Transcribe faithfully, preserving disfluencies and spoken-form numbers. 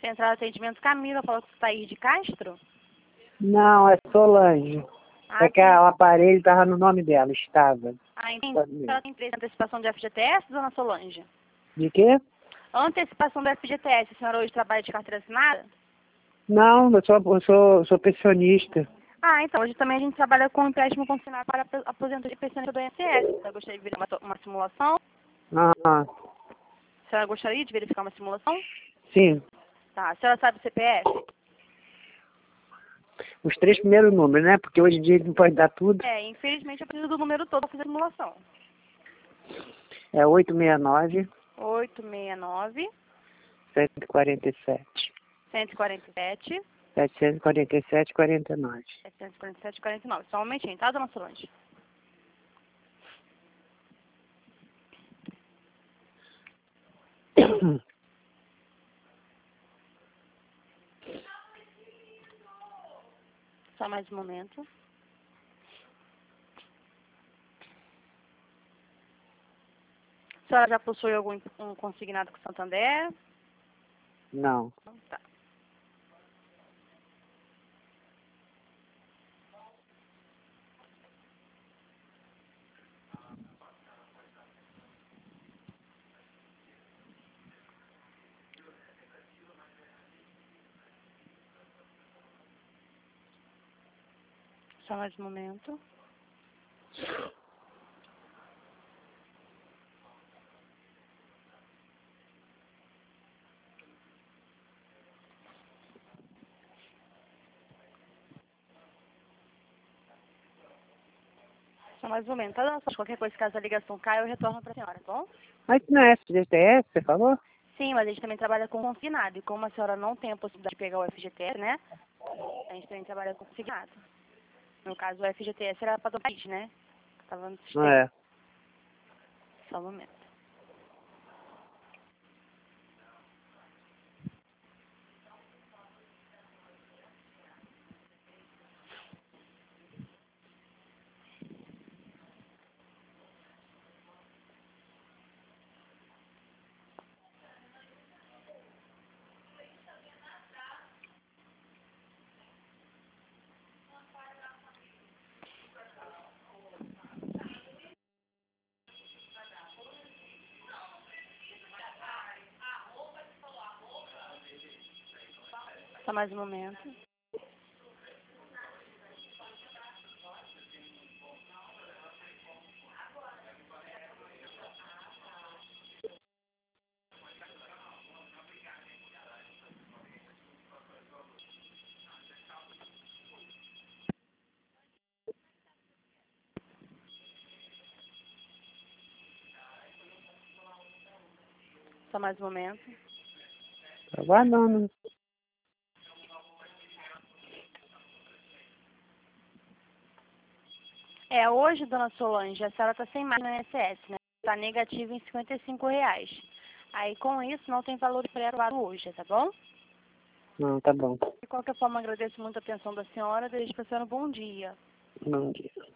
Central de Atendimento Camila, falou que você está de Castro? Não, é Solange. Ah, é que a- o aparelho estava no nome dela, estava. Ah, entendi. Ela tem interesse em antecipação de F G T S, dona Solange? De quê? Antecipação do F G T S, a senhora hoje trabalha de carteira assinada? Não, eu sou, eu sou, sou pensionista. Ah, então, hoje também a gente trabalha com empréstimo consignado para apo- aposentadoria e pensionista do I N S S. Você gostaria de verificar uma, uma simulação? Ah, A senhora gostaria de verificar uma simulação? sim. Tá, a senhora sabe o C P F? Os três primeiros números, né? Porque hoje em dia não pode dar tudo. É, infelizmente eu preciso do número todo para fazer a simulação. É oito seis nove, oito seis nove, sete quatro sete, cento e quarenta e sete, sete quatro sete, quatro nove. setecentos e quarenta e sete, quarenta e nove. Só um momentinho, tá, dona Solange? Só mais um momento. A senhora já possui algum um consignado com Santander? Não. Não, tá. Só mais um momento. Só mais um momento, tá, dona Solange? Qualquer coisa, caso a ligação caia, eu retorno para a senhora, tá bom? Mas não é F G T S, você falou? Sim, mas a gente também trabalha com consignado. E como a senhora não tem a possibilidade de pegar o F G T S, né? A gente também trabalha com consignado. No caso, o F G T S era para todo o país, né? Estava no Não sistema. é. Só um momento. Só mais um momento. Só mais um momento. Tô aguardando. É, hoje, dona Solange, a senhora está sem mais no I N S S, né? Está negativa em cinquenta e cinco reais. Aí, com isso, não tem valor pré-aprovado hoje, tá bom? Não, tá bom. De qualquer forma, agradeço muito a atenção da senhora. Desejo para a senhora um bom dia. Bom dia.